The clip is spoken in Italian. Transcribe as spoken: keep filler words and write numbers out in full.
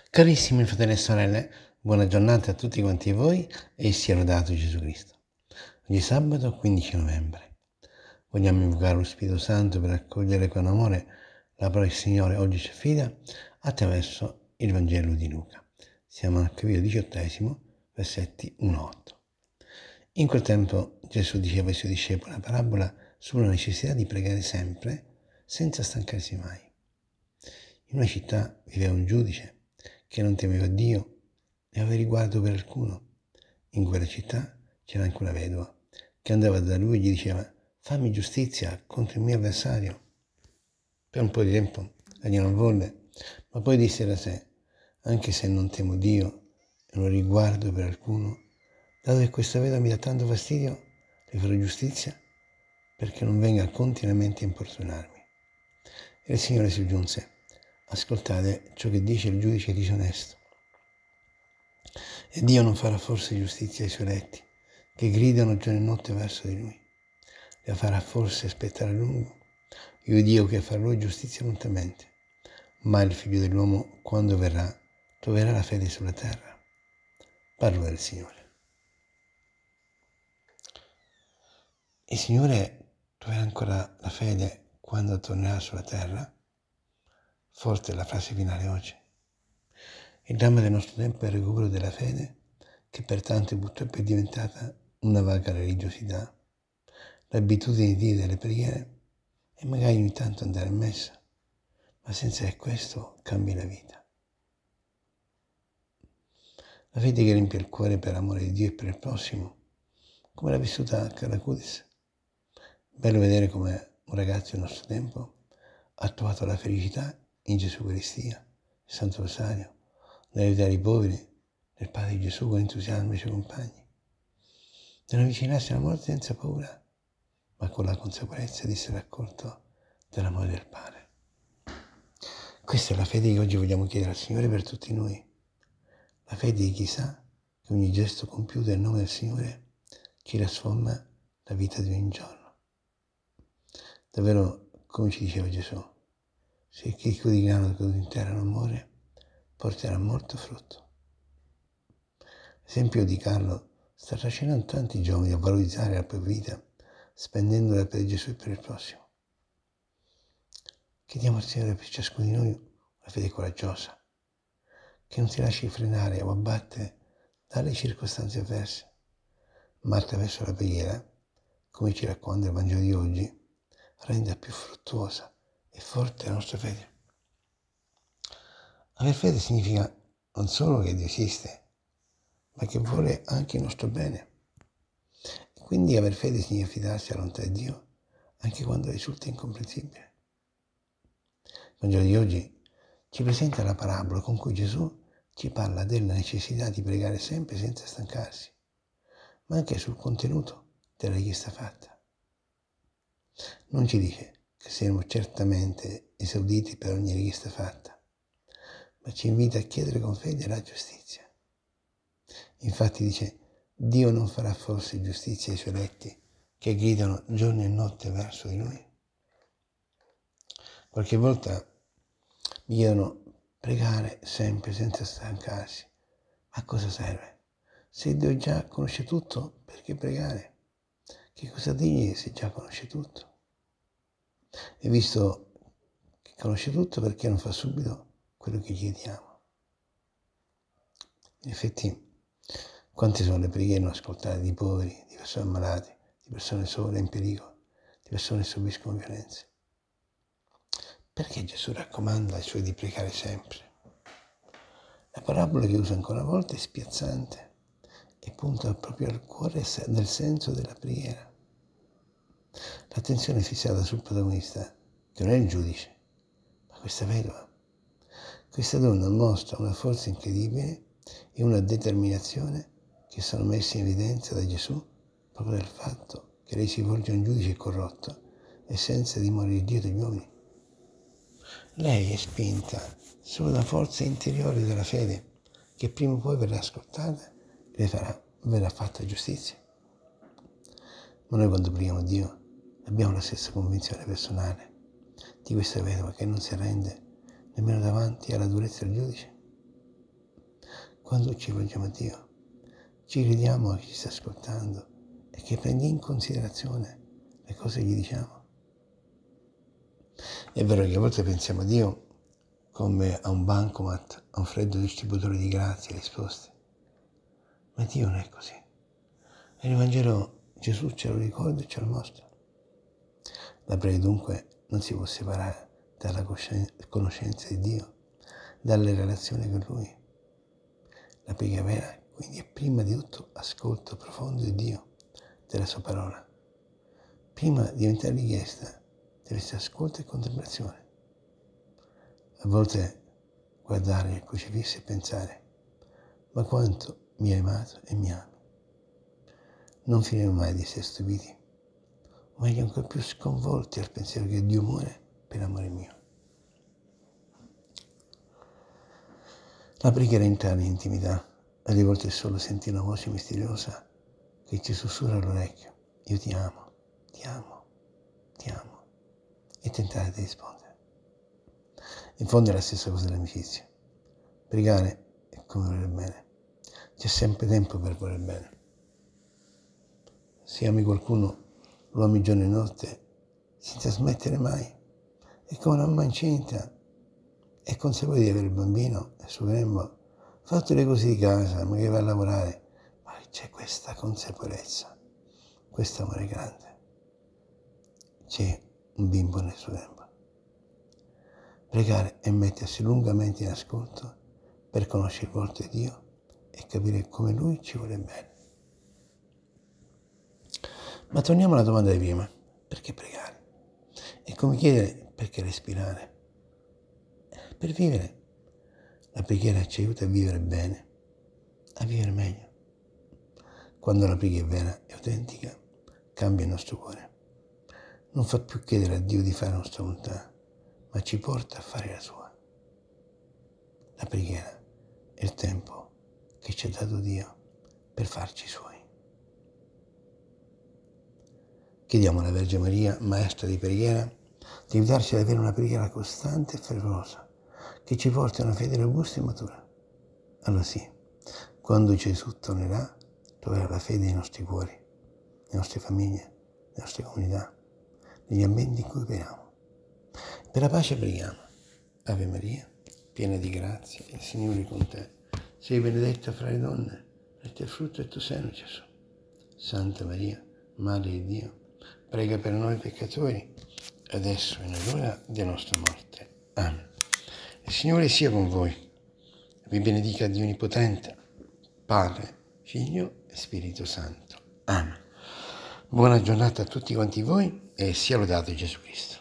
Carissimi fratelli e sorelle, buona giornata a tutti quanti voi e sia lodato Gesù Cristo. Oggi è sabato quindici novembre. Vogliamo invocare lo Spirito Santo per accogliere con amore la parola del Signore oggi ci affida attraverso il Vangelo di Luca. Siamo al capitolo diciottesimo, versetti uno a otto. In quel tempo Gesù diceva ai suoi discepoli una parabola sulla necessità di pregare sempre senza stancarsi mai. In una città viveva un giudice che non temeva Dio e aveva riguardo per alcuno. In quella città c'era anche una vedova che andava da lui e gli diceva: fammi giustizia contro il mio avversario. Per un po' di tempo egli non volle, ma poi disse da sé: anche se non temo Dio e non riguardo per alcuno, dato che questa vedova mi dà tanto fastidio, le farò giustizia perché non venga continuamente a importunarmi. E il Signore soggiunse: ascoltate ciò che dice il giudice disonesto. E Dio non farà forse giustizia ai suoi eletti, che gridano giorno e notte verso di Lui? La farà forse aspettare a lungo? Io Dio che farà Lui giustizia prontamente. Ma il Figlio dell'uomo, quando verrà, troverà la fede sulla terra. Parola del Signore. Il Signore troverà ancora la fede quando tornerà sulla terra? Forte è la frase finale oggi. Il dramma del nostro tempo è il recupero della fede, che pertanto purtroppo è diventata una vaga religiosità, l'abitudine di dire delle preghiere e magari ogni tanto andare a messa, ma senza che questo cambi la vita. La fede che riempie il cuore per amore di Dio e per il prossimo, come l'ha vissuta Caracudis. Bello vedere come un ragazzo del nostro tempo ha trovato la felicità in Gesù Eucaristia, il Santo Rosario, nell'aiutare i poveri, nel Padre di Gesù con entusiasmo i suoi compagni, nell'avvicinarsi alla morte senza paura, ma con la consapevolezza di essere accolto dall'amore del Padre. Questa è la fede che oggi vogliamo chiedere al Signore per tutti noi. La fede di chi sa che ogni gesto compiuto nel nome del Signore ci trasforma la vita di ogni giorno. Davvero, come ci diceva Gesù, se il chicco di grano caduto in terra non muore, porterà molto frutto. L'esempio di Carlo sta trascinando tanti giovani a valorizzare la propria vita, spendendola per Gesù e per il prossimo. Chiediamo al Signore per ciascuno di noi una fede coraggiosa, che non si lasci frenare o abbattere dalle circostanze avverse, ma attraverso la preghiera, come ci racconta il Vangelo di oggi, renda più fruttuosa e forte la nostra fede. Aver fede significa non solo che Dio esiste, ma che vuole anche il nostro bene. E quindi aver fede significa fidarsi alla volontà di Dio, anche quando risulta incomprensibile. Il Vangelo di oggi ci presenta la parabola con cui Gesù ci parla della necessità di pregare sempre senza stancarsi, ma anche sul contenuto della richiesta fatta. Non ci dice che saremo certamente esauditi per ogni richiesta fatta, ma ci invita a chiedere con fede la giustizia. Infatti dice: Dio non farà forse giustizia ai suoi eletti che gridano giorno e notte verso di Lui? Qualche volta mi chiedono: pregare sempre senza stancarsi, a cosa serve? Se Dio già conosce tutto, perché pregare? Che cosa dirgli se già conosce tutto? E visto che conosce tutto, perché non fa subito quello che gli chiediamo? In effetti, quante sono le preghiere non ascoltate di poveri, di persone ammalate, di persone sole in pericolo, di persone che subiscono violenze? Perché Gesù raccomanda ai suoi di pregare sempre? La parabola che usa ancora una volta è spiazzante e punta proprio al cuore del senso della preghiera. L'attenzione è fissata sul protagonista, che non è il giudice, ma questa vedova. Questa donna mostra una forza incredibile e una determinazione che sono messe in evidenza da Gesù proprio dal fatto che lei si volge a un giudice corrotto e senza dimora di Dio degli uomini. Lei è spinta solo da forze interiori della fede, che prima o poi verrà ascoltata e le farà, verrà fatta giustizia. Ma noi quando preghiamo Dio abbiamo la stessa convinzione personale di questa vedova che non si arrende nemmeno davanti alla durezza del giudice. quando ci rivolgiamo a Dio, ci crediamo che ci sta ascoltando e che prendi in considerazione le cose che gli diciamo. È vero che a volte pensiamo a Dio come a un bancomat, a un freddo distributore di grazie e risposte, ma Dio non è così. E nel Vangelo Gesù ce lo ricorda e ce lo mostra. La preghiera dunque non si può separare dalla conoscenza di Dio, dalle relazioni con Lui. La preghiera vera quindi è prima di tutto ascolto profondo di Dio, della Sua parola. Prima di diventare richiesta deve essere ascolto e contemplazione. A volte guardare il crocifisso e pensare, ma quanto mi hai amato e mi ami. Non finiremo mai di essere stupiti, o meglio ancora più sconvolti al pensiero che Dio muore per amore mio. La preghiera entrare in intimità, alle volte è solo sentire una voce misteriosa che ci sussurra all'orecchio, io ti amo, ti amo, ti amo, e tentare di rispondere. In fondo è la stessa cosa dell'amicizia. Pregare è come volere bene. C'è sempre tempo per volere bene. Se ami qualcuno, lo ami giorno e notte, senza smettere mai. È come una mamma incinta, è consapevole di avere il bambino e il suo grembo, fa tutte le cose di casa, magari va a lavorare, ma c'è questa consapevolezza, questo amore grande. C'è un bimbo nel suo grembo. Pregare è mettersi lungamente in ascolto per conoscere il volto di Dio e capire come Lui ci vuole bene. Ma torniamo alla domanda di prima. Perché pregare? È come chiedere perché respirare. Per vivere. La preghiera ci aiuta a vivere bene, a vivere meglio. Quando la preghiera è vera e autentica, cambia il nostro cuore. Non fa più chiedere a Dio di fare la nostra volontà, ma ci porta a fare la sua. La preghiera è il tempo che ci ha dato Dio per farci suoi. Chiediamo alla Vergine Maria, Maestra di preghiera, di aiutarci ad avere una preghiera costante e fervorosa, che ci porti a una fede robusta e matura. Allora sì, quando Gesù tornerà, troverà la fede nei nostri cuori, nelle nostre famiglie, nelle nostre comunità, negli ambienti in cui viviamo. Per la pace preghiamo. Ave Maria, piena di grazia, il Signore è con te. Sei benedetta fra le donne, benedetto è il frutto del tuo seno, Gesù. Santa Maria, Madre di Dio, prega per noi peccatori, adesso e nell'ora della nostra morte. Amen. Il Signore sia con voi. Vi benedica Dio Onnipotente, Padre, Figlio e Spirito Santo. Amen. Buona giornata a tutti quanti voi e sia lodato Gesù Cristo.